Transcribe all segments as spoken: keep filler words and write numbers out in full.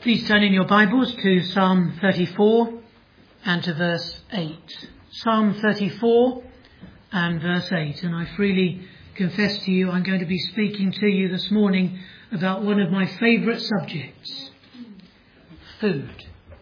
Please turn in your Bibles to Psalm thirty-four and to verse eight. Psalm thirty-four and verse eight. And I freely confess to you, I'm going to be speaking to you this morning about one of my favourite subjects. Food.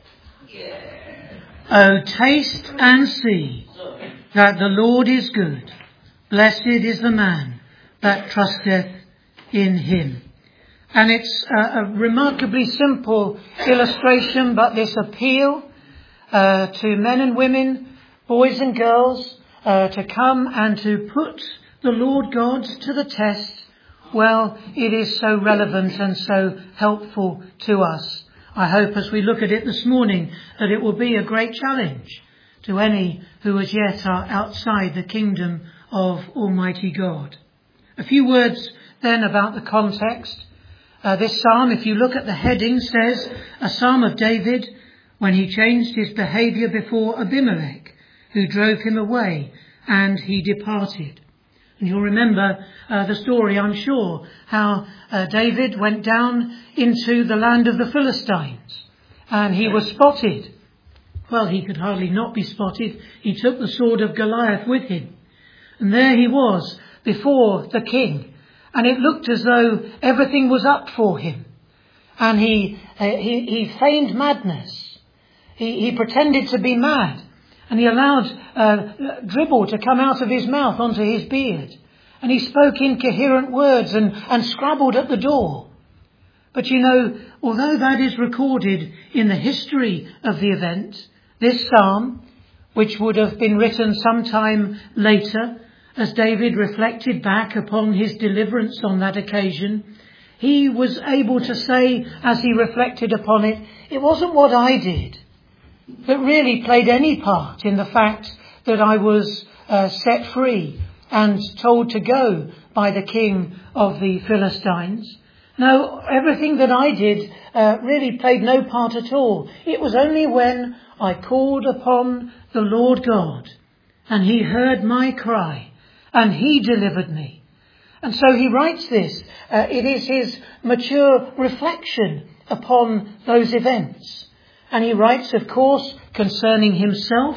Oh, taste and see that the Lord is good. Blessed is the man that trusteth in him. And it's a, a remarkably simple illustration, but this appeal uh, to men and women, boys and girls, uh, to come and to put the Lord God to the test, well, it is so relevant and so helpful to us. I hope as we look at it this morning that it will be a great challenge to any who as yet are outside the kingdom of Almighty God. A few words then about the context. Uh, this psalm, if you look at the heading, says a psalm of David when he changed his behaviour before Abimelech, who drove him away, and he departed. And you'll remember uh, the story, I'm sure, how uh, David went down into the land of the Philistines, and he was spotted. Well, he could hardly not be spotted. He took the sword of Goliath with him, and there he was before the king. And it looked as though everything was up for him. And he uh, he, he feigned madness. He, he pretended to be mad. And he allowed uh, dribble to come out of his mouth onto his beard. And he spoke incoherent words and, and scrabbled at the door. But you know, although that is recorded in the history of the event, this psalm, which would have been written sometime later, as David reflected back upon his deliverance on that occasion, he was able to say, as he reflected upon it, it wasn't what I did that really played any part in the fact that I was uh, set free and told to go by the king of the Philistines. No, everything that I did uh, really played no part at all. It was only when I called upon the Lord God and he heard my cry, and he delivered me. And so he writes this. Uh, it is his mature reflection upon those events. And he writes, of course, concerning himself.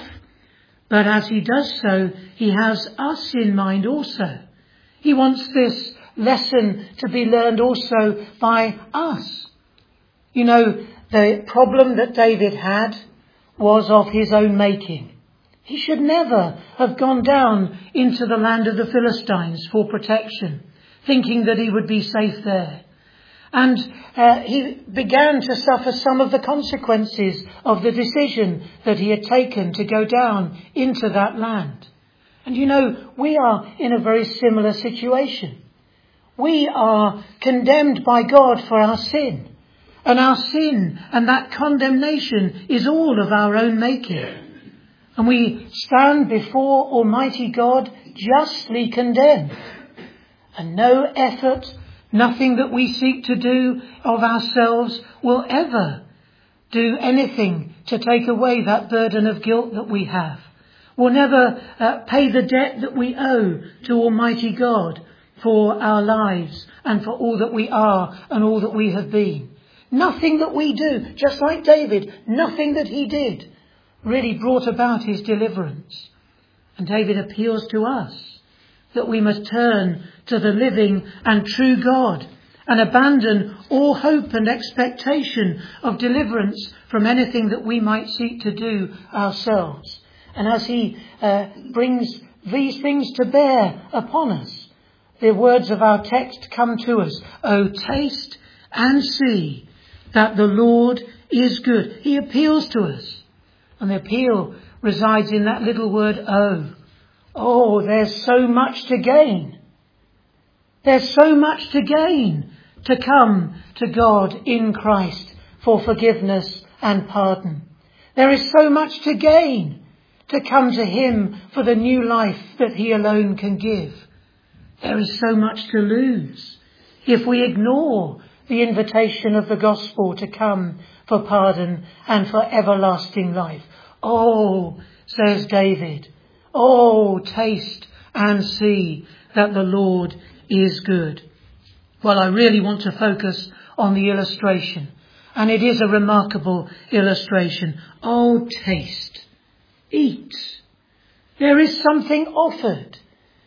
But as he does so, he has us in mind also. He wants this lesson to be learned also by us. You know, the problem that David had was of his own making. He should never have gone down into the land of the Philistines for protection, thinking that he would be safe there. And uh, he began to suffer some of the consequences of the decision that he had taken to go down into that land. And you know, we are in a very similar situation. We are condemned by God for our sin. And our sin and that condemnation is all of our own making. And we stand before Almighty God justly condemned. And no effort, nothing that we seek to do of ourselves will ever do anything to take away that burden of guilt that we have. We'll never uh, pay the debt that we owe to Almighty God for our lives and for all that we are and all that we have been. Nothing that we do, just like David, nothing that he did really brought about his deliverance. And David appeals to us that we must turn to the living and true God and abandon all hope and expectation of deliverance from anything that we might seek to do ourselves. And as he uh, brings these things to bear upon us, the words of our text come to us. Oh, taste and see that the Lord is good. He appeals to us. And the appeal resides in that little word, oh. Oh, there's so much to gain. There's so much to gain to come to God in Christ for forgiveness and pardon. There is so much to gain to come to him for the new life that he alone can give. There is so much to lose if we ignore the invitation of the gospel to come for pardon and for everlasting life. Oh, says David, oh, taste and see that the Lord is good. Well, I really want to focus on the illustration. And it is a remarkable illustration. Oh, taste, eat. There is something offered.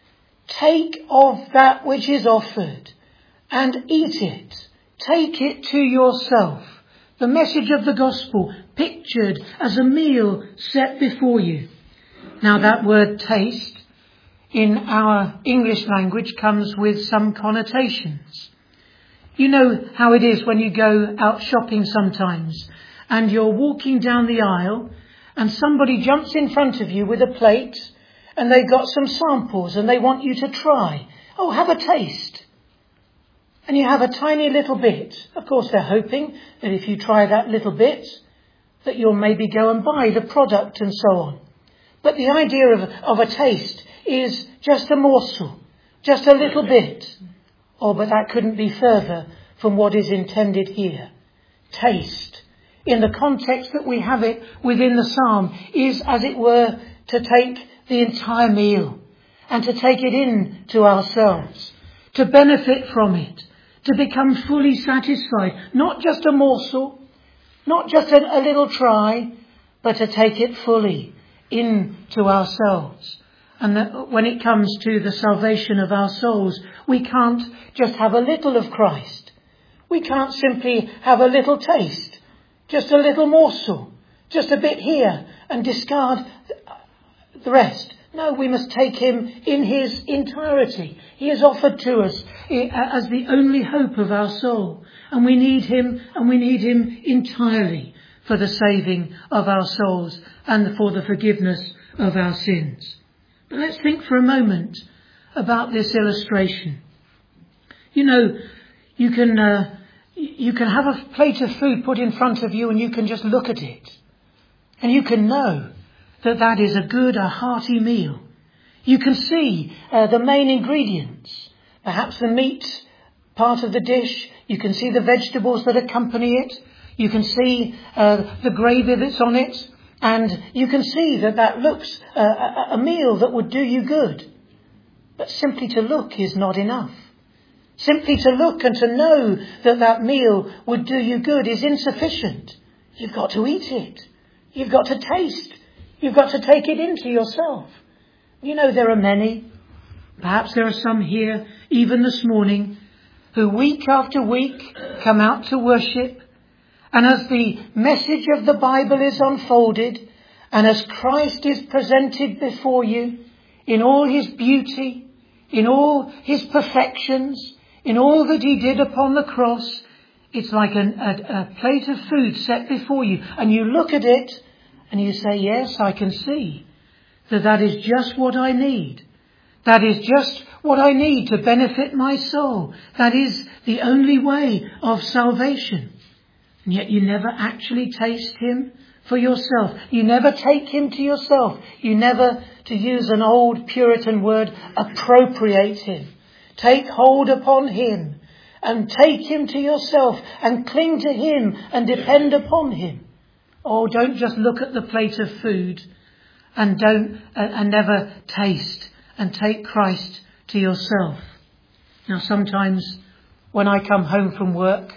Take of that which is offered and eat it. Take it to yourself. The message of the gospel pictured as a meal set before you. Now that word taste in our English language comes with some connotations. You know how it is when you go out shopping sometimes and you're walking down the aisle and somebody jumps in front of you with a plate and they've got some samples and they want you to try. Oh, have a taste. And you have a tiny little bit. Of course, they're hoping that if you try that little bit, that you'll maybe go and buy the product and so on. But the idea of, of a taste is just a morsel, just a little bit. Oh, but that couldn't be further from what is intended here. Taste, in the context that we have it within the psalm, is, as it were, to take the entire meal and to take it in to ourselves, to benefit from it, to become fully satisfied. Not just a morsel, not just a, a little try, but to take it fully into ourselves. And that when it comes to the salvation of our souls, we can't just have a little of Christ. We can't simply have a little taste, just a little morsel, just a bit here and discard the rest. No, we must take him in his entirety. He is offered to us as the only hope of our soul. And we need him, and we need him entirely for the saving of our souls and for the forgiveness of our sins. But let's think for a moment about this illustration. You know, you can uh, you can have a plate of food put in front of you and you can just look at it. And you can know that that is a good, a hearty meal. You can see uh, the main ingredients, perhaps the meat part of the dish. You can see the vegetables that accompany it. You can see uh, the gravy that's on it. And you can see that that looks uh, a, a meal that would do you good. But simply to look is not enough. Simply to look and to know that that meal would do you good is insufficient. You've got to eat it. You've got to taste. You've got to take it into yourself. You know, there are many, perhaps there are some here, even this morning, who week after week come out to worship. And as the message of the Bible is unfolded, and as Christ is presented before you in all his beauty, in all his perfections, in all that he did upon the cross, it's like an, a, a plate of food set before you. And you look at it and you say, yes, I can see that that is just what I need. That is just what I need to benefit my soul. That is the only way of salvation. And yet you never actually taste him for yourself. You never take him to yourself. You never, to use an old Puritan word, appropriate him. Take hold upon him and take him to yourself and cling to him and depend upon him. Oh, don't just look at the plate of food and don't uh, and never taste and take Christ to yourself. Now, sometimes when I come home from work,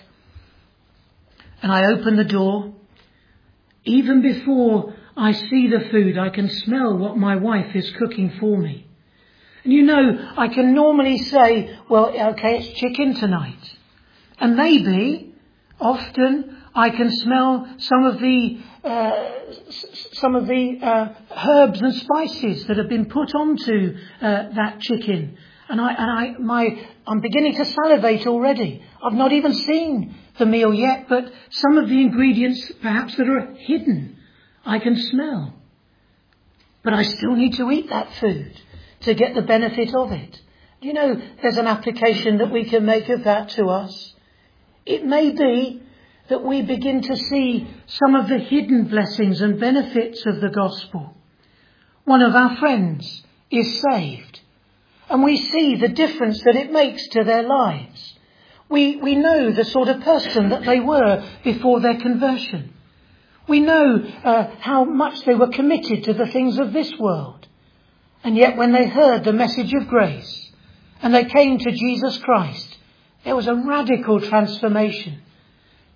and I open the door, even before I see the food, I can smell what my wife is cooking for me. And you know, I can normally say, well, okay, it's chicken tonight. And maybe, often, I can smell some of the uh, some of the uh, herbs and spices that have been put onto uh, that chicken. And I and I my I'm beginning to salivate already. I've not even seen the meal yet, but some of the ingredients perhaps that are hidden, I can smell. But I still need to eat that food to get the benefit of it. You know, there's an application that we can make of that to us. It may be that we begin to see some of the hidden blessings and benefits of the gospel. One of our friends is saved, and we see the difference that it makes to their lives. We, we know the sort of person that they were before their conversion. We know uh, how much they were committed to the things of this world. And yet when they heard the message of grace and they came to Jesus Christ, there was a radical transformation.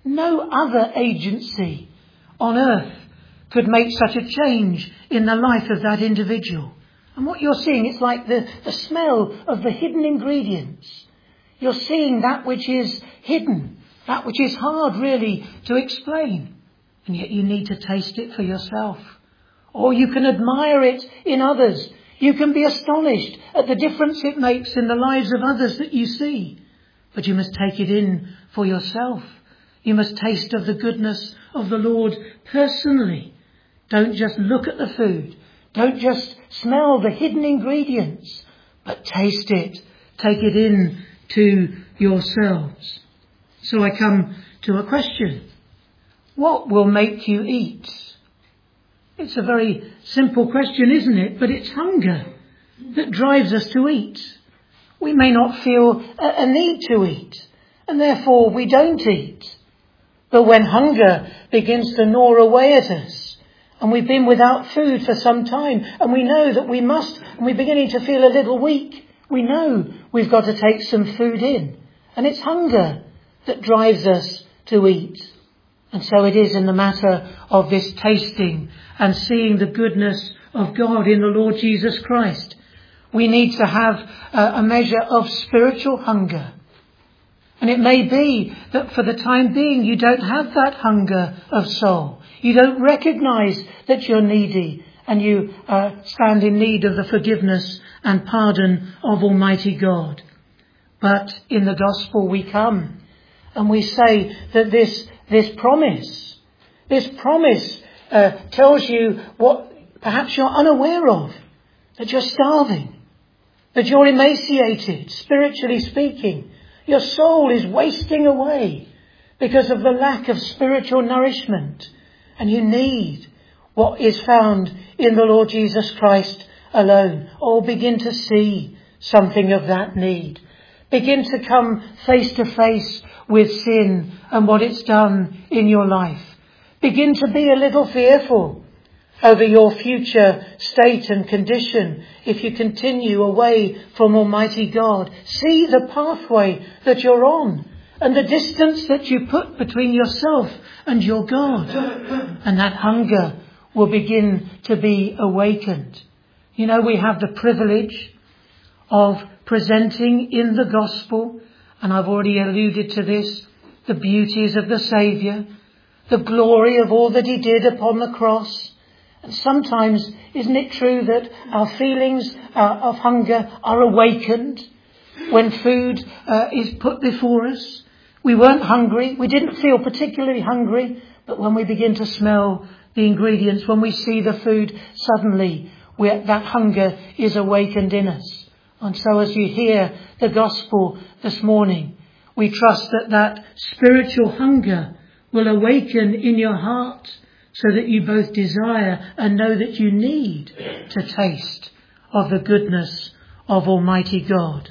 No other agency on earth could make such a change in the life of that individual. And what you're seeing, it's like the, the smell of the hidden ingredients. You're seeing that which is hidden, that which is hard really to explain. And yet you need to taste it for yourself. Or you can admire it in others. You can be astonished at the difference it makes in the lives of others that you see. But you must take it in for yourself. You must taste of the goodness of the Lord personally. Don't just look at the food. Don't just smell the hidden ingredients, but taste it. Take it in to yourselves. So I come to a question. What will make you eat? It's a very simple question, isn't it? But it's hunger that drives us to eat. We may not feel a, a need to eat, and therefore we don't eat. But when hunger begins to gnaw away at us, and we've been without food for some time, and we know that we must, and we're beginning to feel a little weak, we know we've got to take some food in. And it's hunger that drives us to eat. And so it is in the matter of this tasting and seeing the goodness of God in the Lord Jesus Christ. We need to have a measure of spiritual hunger. And it may be that for the time being you don't have that hunger of soul. You don't recognise that you're needy and you uh, stand in need of the forgiveness and pardon of Almighty God. But in the gospel we come and we say that this This promise, this promise uh, tells you what perhaps you're unaware of, that you're starving, that you're emaciated, spiritually speaking. Your soul is wasting away because of the lack of spiritual nourishment, and you need what is found in the Lord Jesus Christ alone. Oh, begin to see something of that need. Begin to come face to face with sin and what it's done in your life. Begin to be a little fearful over your future state and condition if you continue away from Almighty God. See the pathway that you're on and the distance that you put between yourself and your God. And that hunger will begin to be awakened. You know, we have the privilege of presenting in the gospel, and I've already alluded to this, the beauties of the Saviour, the glory of all that he did upon the cross. And sometimes, isn't it true that our feelings uh, of hunger are awakened when food uh, is put before us? We weren't hungry, we didn't feel particularly hungry, but when we begin to smell the ingredients, when we see the food, suddenly we're, that hunger is awakened in us. And so as you hear the gospel this morning, we trust that that spiritual hunger will awaken in your heart so that you both desire and know that you need to taste of the goodness of Almighty God.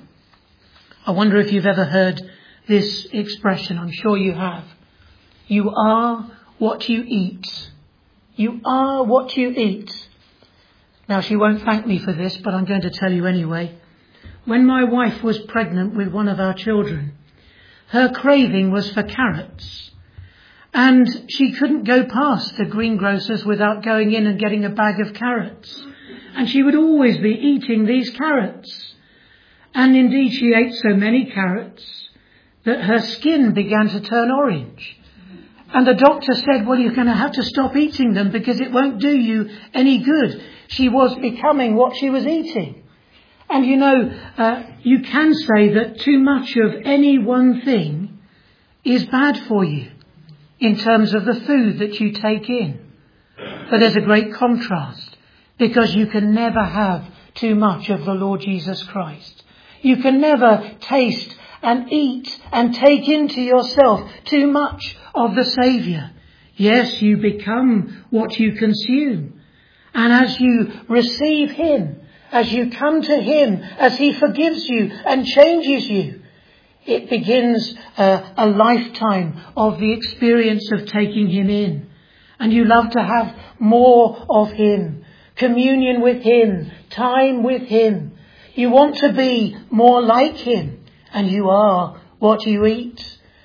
I wonder if you've ever heard this expression. I'm sure you have. You are what you eat. You are what you eat. Now, she won't thank me for this, but I'm going to tell you anyway. When my wife was pregnant with one of our children, her craving was for carrots. And she couldn't go past the greengrocers without going in and getting a bag of carrots. And she would always be eating these carrots. And indeed, she ate so many carrots that her skin began to turn orange. And the doctor said, well, you're going to have to stop eating them because it won't do you any good. She was becoming what she was eating. And you know, uh, you can say that too much of any one thing is bad for you in terms of the food that you take in. But there's a great contrast because you can never have too much of the Lord Jesus Christ. You can never taste and eat and take into yourself too much of the Saviour. Yes, you become what you consume. And as you receive him, as you come to him, as he forgives you and changes you, it begins a, a lifetime of the experience of taking him in. And you love to have more of him, communion with him, time with him. You want to be more like him, and you are what you eat.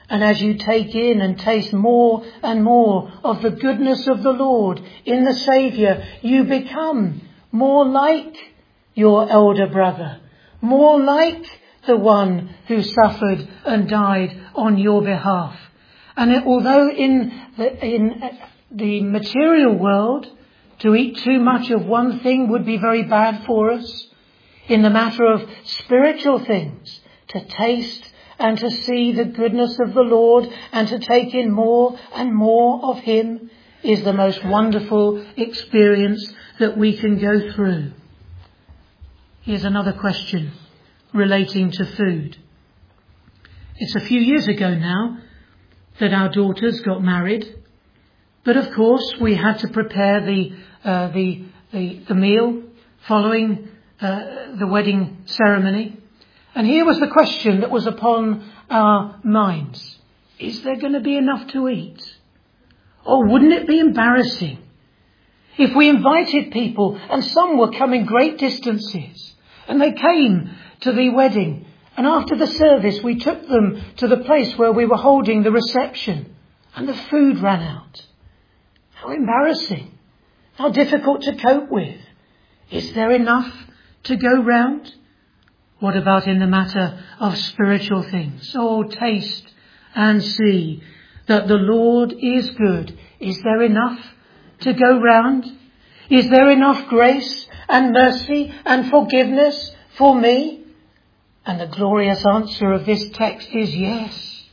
And as you take in and taste more and more of the goodness of the Lord in the Saviour, you become more like your elder brother, more like the one who suffered and died on your behalf. And it, although in the, in the material world, to eat too much of one thing would be very bad for us, in the matter of spiritual things, to taste and to see the goodness of the Lord and to take in more and more of Him is the most wonderful experience that we can go through. Here's another question relating to food. It's a few years ago now that our daughters got married, but of course we had to prepare the uh, the, the the meal following uh, the wedding ceremony. And here was the question that was upon our minds. Is there going to be enough to eat? Or wouldn't it be embarrassing if we invited people and some were coming great distances and they came to the wedding and after the service we took them to the place where we were holding the reception and the food ran out? How embarrassing. How difficult to cope with. Is there enough to go round? What about in the matter of spiritual things? Oh, taste and see that the Lord is good. Is there enough to go round? Is there enough grace and mercy and forgiveness for me? And the glorious answer of this text is yes.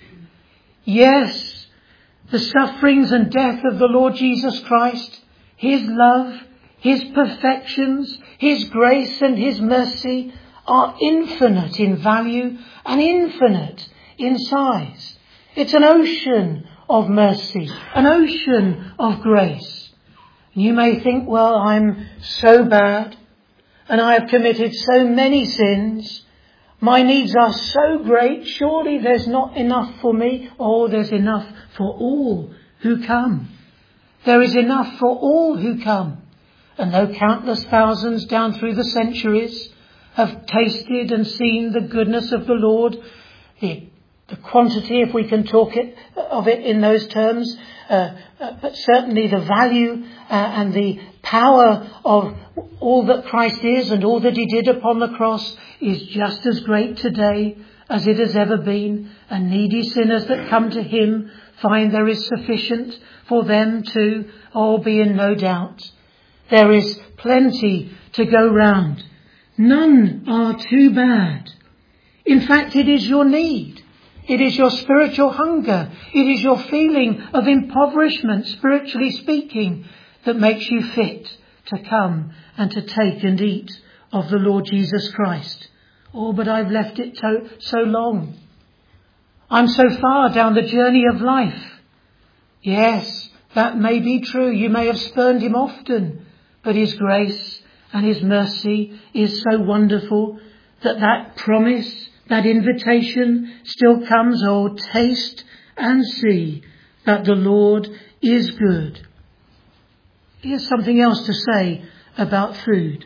Yes. The sufferings and death of the Lord Jesus Christ, His love, His perfections, His grace and His mercy are infinite in value and infinite in size. It's an ocean of mercy, an ocean of grace. And you may think, well, I'm so bad and I have committed so many sins. My needs are so great. Surely there's not enough for me. Oh, there's enough for all who come. There is enough for all who come. And though countless thousands down through the centuries have tasted and seen the goodness of the Lord, the, the quantity, if we can talk it, of it in those terms, uh, uh, but certainly the value uh, and the power of all that Christ is and all that He did upon the cross is just as great today as it has ever been. And needy sinners that come to Him find there is sufficient for them to all be in no doubt. There is plenty to go round. None are too bad. In fact, it is your need. It is your spiritual hunger. It is your feeling of impoverishment, spiritually speaking, that makes you fit to come and to take and eat of the Lord Jesus Christ. Oh, but I've left it to, so long. I'm so far down the journey of life. Yes, that may be true. You may have spurned Him often, but His grace and His mercy is so wonderful that that promise, that invitation still comes. Oh, taste and see that the Lord is good. Here's something else to say about food.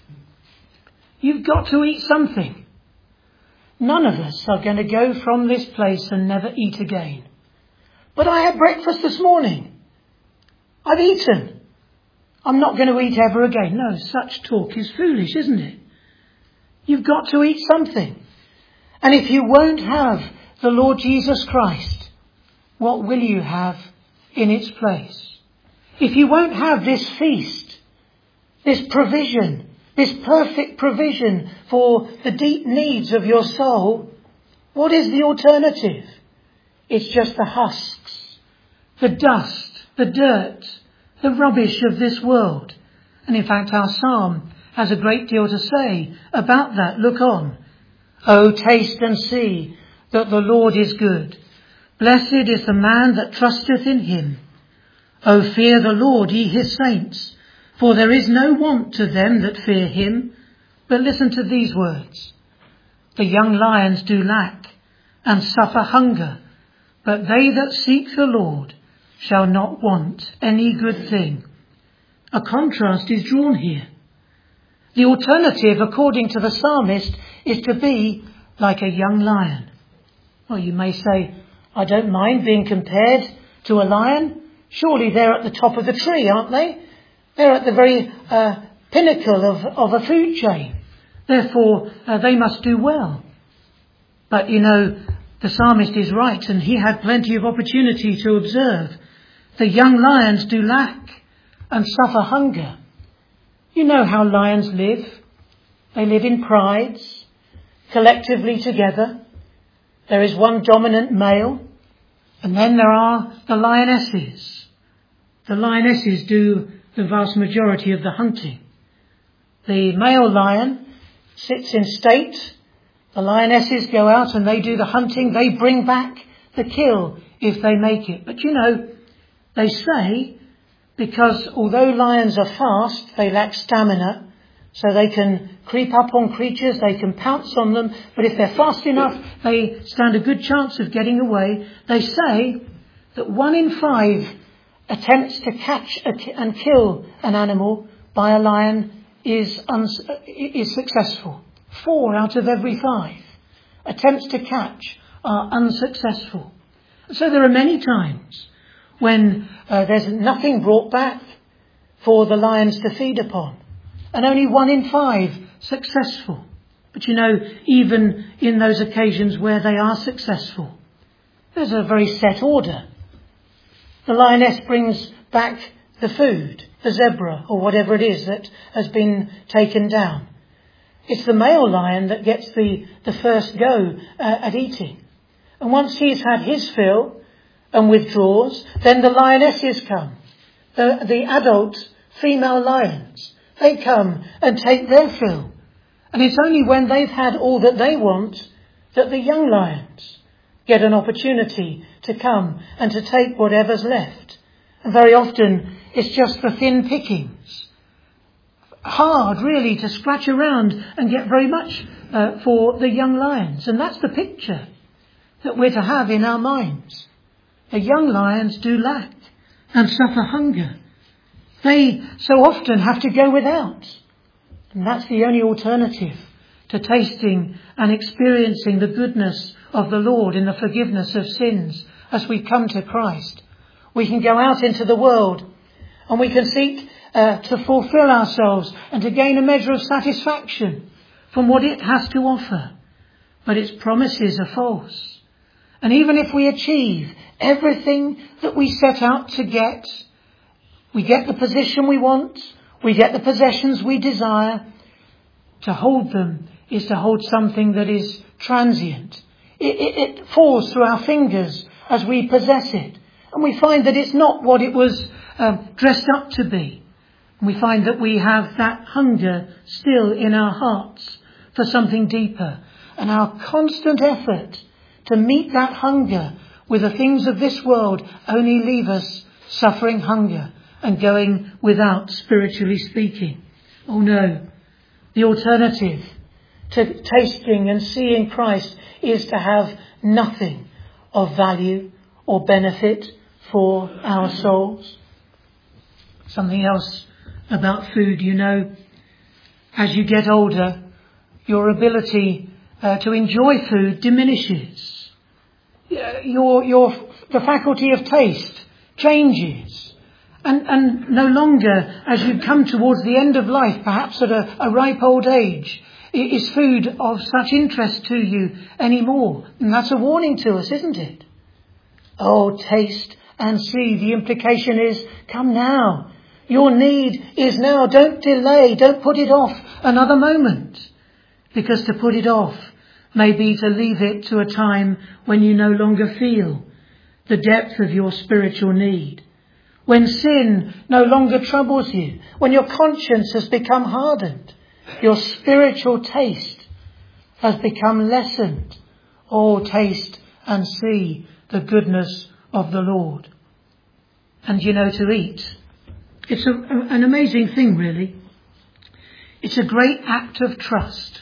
You've got to eat something. None of us are going to go from this place and never eat again. But I had breakfast this morning. I've eaten. I'm not going to eat ever again. No, such talk is foolish, isn't it? You've got to eat something. And if you won't have the Lord Jesus Christ, what will you have in its place? If you won't have this feast, this provision, this perfect provision for the deep needs of your soul, what is the alternative? It's just the husks, the dust, the dirt, the rubbish of this world. And in fact, our psalm has a great deal to say about that. Look on. Oh, taste and see that the Lord is good. Blessed is the man that trusteth in Him. O fear the Lord, ye His saints, for there is no want to them that fear Him. But listen to these words. The young lions do lack and suffer hunger, but they that seek the Lord shall not want any good thing. A contrast is drawn here. The alternative, according to the psalmist, is to be like a young lion. Well, you may say, I don't mind being compared to a lion. Surely they're at the top of the tree, aren't they? They're at the very uh, pinnacle of, of a food chain. Therefore, uh, they must do well. But, you know, the psalmist is right, and he had plenty of opportunity to observe. The young lions do lack and suffer hunger. You know how lions live. They live in prides, collectively together. There is one dominant male, and then there are the lionesses. The lionesses do the vast majority of the hunting. The male lion sits in state. The lionesses go out and they do the hunting. They bring back the kill if they make it. But you know, they say, because although lions are fast, they lack stamina, so they can creep up on creatures, they can pounce on them, but if they're fast enough, they stand a good chance of getting away. They say that one in five attempts to catch and kill an animal by a lion is, uns- is successful. Four out of every five attempts to catch are unsuccessful. So there are many times when uh, there's nothing brought back for the lions to feed upon, and only one in five successful. But you know, even in those occasions where they are successful, there's a very set order. The lioness brings back the food, the zebra or whatever it is that has been taken down. It's the male lion that gets the, the first go uh, at eating. And once he's had his fill and withdraws, then the lionesses come. The, the adult female lions, they come and take their fill. And it's only when they've had all that they want that the young lions get an opportunity to come and to take whatever's left. And very often it's just the thin pickings. Hard, really, to scratch around and get very much uh, for the young lions. And that's the picture that we're to have in our minds. The young lions do lack and suffer hunger. They so often have to go without. And that's the only alternative to tasting and experiencing the goodness of the Lord in the forgiveness of sins as we come to Christ. We can go out into the world and we can seek uh, to fulfill ourselves and to gain a measure of satisfaction from what it has to offer. But its promises are false. And even if we achieve everything that we set out to get, we get the position we want, we get the possessions we desire, to hold them is to hold something that is transient. It, it, it falls through our fingers as we possess it. And we find that it's not what it was um, dressed up to be. And we find that we have that hunger still in our hearts for something deeper. And our constant effort to meet that hunger with the things of this world only leave us suffering hunger and going without, spiritually speaking. Oh no. The alternative to tasting and seeing Christ is to have nothing of value or benefit for our souls. Something else about food, you know, as you get older, your ability uh, to enjoy food diminishes. Your, your, the faculty of taste changes. And, and no longer, as you come towards the end of life, perhaps at a, a ripe old age, is food of such interest to you anymore. And that's a warning to us, isn't it? Oh, taste and see. The implication is, come now. Your need is now. Don't delay. Don't put it off another moment. Because to put it off may be to leave it to a time when you no longer feel the depth of your spiritual need. When sin no longer troubles you. When your conscience has become hardened. Your spiritual taste has become lessened. Oh, taste and see the goodness of the Lord. And you know, to eat, it's a, an amazing thing, really. It's a great act of trust.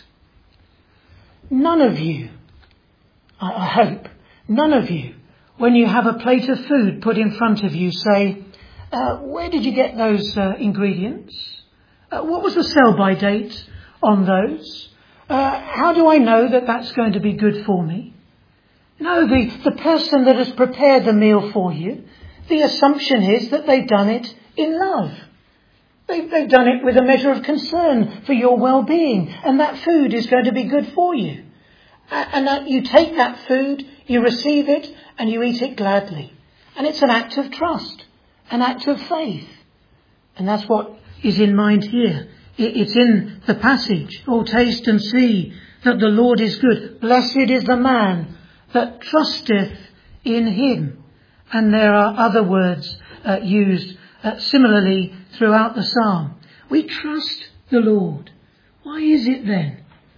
None of you, I, I hope, none of you, when you have a plate of food put in front of you, say, uh, where did you get those uh, ingredients? Uh, what was the sell-by date on those? Uh, how do I know that that's going to be good for me? No, the, the person that has prepared the meal for you, the assumption is that they've done it in love. They've, they've done it with a measure of concern for your well-being, and that food is going to be good for you. And that you take that food, you receive it, and you eat it gladly. And it's an act of trust, an act of faith. And that's what is in mind here. It's in the passage. Oh, taste and see that the Lord is good. Blessed is the man that trusteth in him. And there are other words uh, used uh, similarly throughout the psalm. We trust the Lord. Why is it then?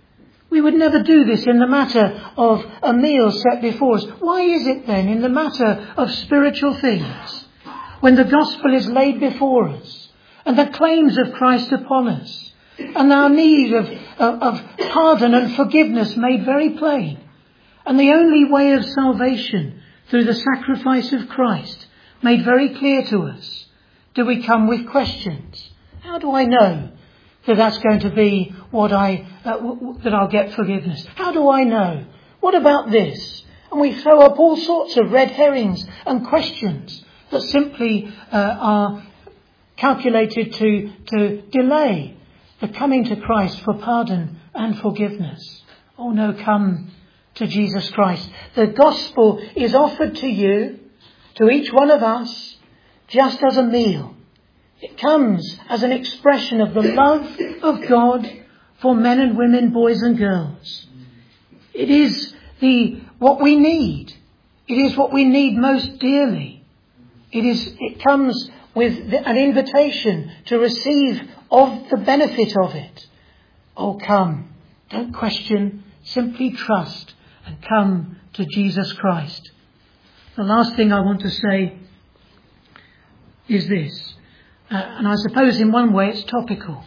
We would never do this in the matter of a meal set before us. Why is it then in the matter of spiritual things, when the gospel is laid before us and the claims of Christ upon us and our need of, of, of pardon and forgiveness made very plain, and the only way of salvation through the sacrifice of Christ made very clear to us, do we come with questions? How do I know that that's going to be what I, uh, w- w- that I'll get forgiveness? How do I know? What about this? And we throw up all sorts of red herrings and questions that simply uh, are calculated to, to delay the coming to Christ for pardon and forgiveness. Oh no, come to Jesus Christ. The gospel is offered to you, to each one of us, just as a meal. It comes as an expression of the love of God for men and women, boys and girls. It is the what we need. It is what we need most dearly. It is. It comes with the, an invitation to receive of the benefit of it. Oh, come. Don't question. Simply trust and come to Jesus Christ. The last thing I want to say is this. Uh, and I suppose in one way it's topical.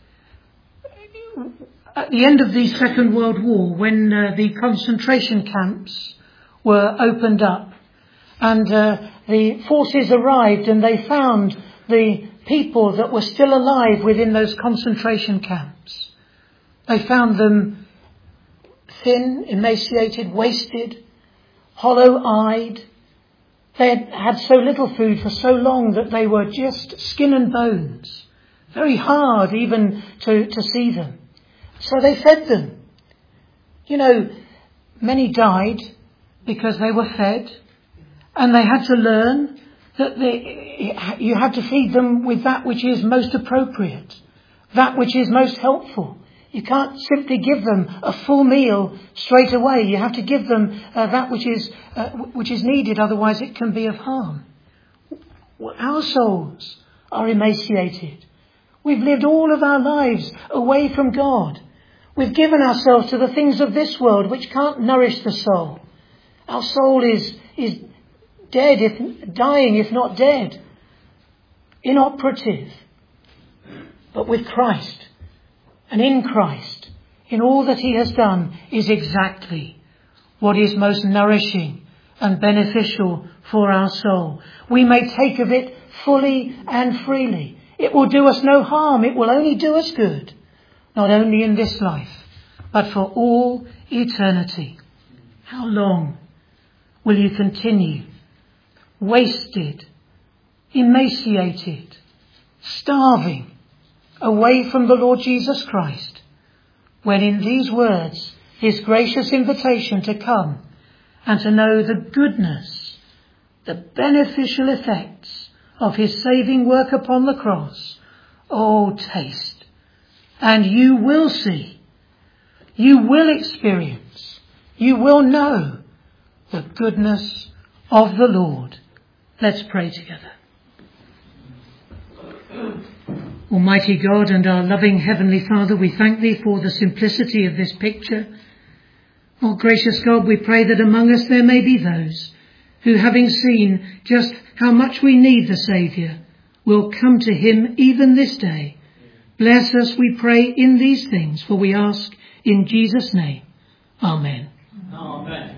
At the end of the Second World War, when uh, the concentration camps were opened up and uh, the forces arrived and they found the people that were still alive within those concentration camps, they found them thin, emaciated, wasted, hollow-eyed. They had had so little food for so long that they were just skin and bones. Very hard even to, to see them. So they fed them. You know, many died because they were fed. And they had to learn that they, you have to feed them with that which is most appropriate. That which is most helpful. You can't simply give them a full meal straight away. You have to give them uh, that which is uh, which is needed, otherwise it can be of harm. Our souls are emaciated. We've lived all of our lives away from God. We've given ourselves to the things of this world which can't nourish the soul. Our soul is is dead, if dying, if not dead, inoperative. But with Christ, and in Christ, in all that he has done, is exactly what is most nourishing and beneficial for our soul. We may take of it fully and freely. It will do us no harm. It will only do us good. Not only in this life, but for all eternity. How long will you continue wasted, emaciated, starving, away from the Lord Jesus Christ, when in these words, his gracious invitation to come and to know the goodness, the beneficial effects of his saving work upon the cross? Oh, taste, and you will see, you will experience, you will know the goodness of the Lord. Let's pray together. Almighty God and our loving Heavenly Father, we thank thee for the simplicity of this picture. Oh, gracious God, we pray that among us there may be those who, having seen just how much we need the Saviour, will come to him even this day. Bless us, we pray, in these things, for we ask in Jesus' name. Amen. Amen.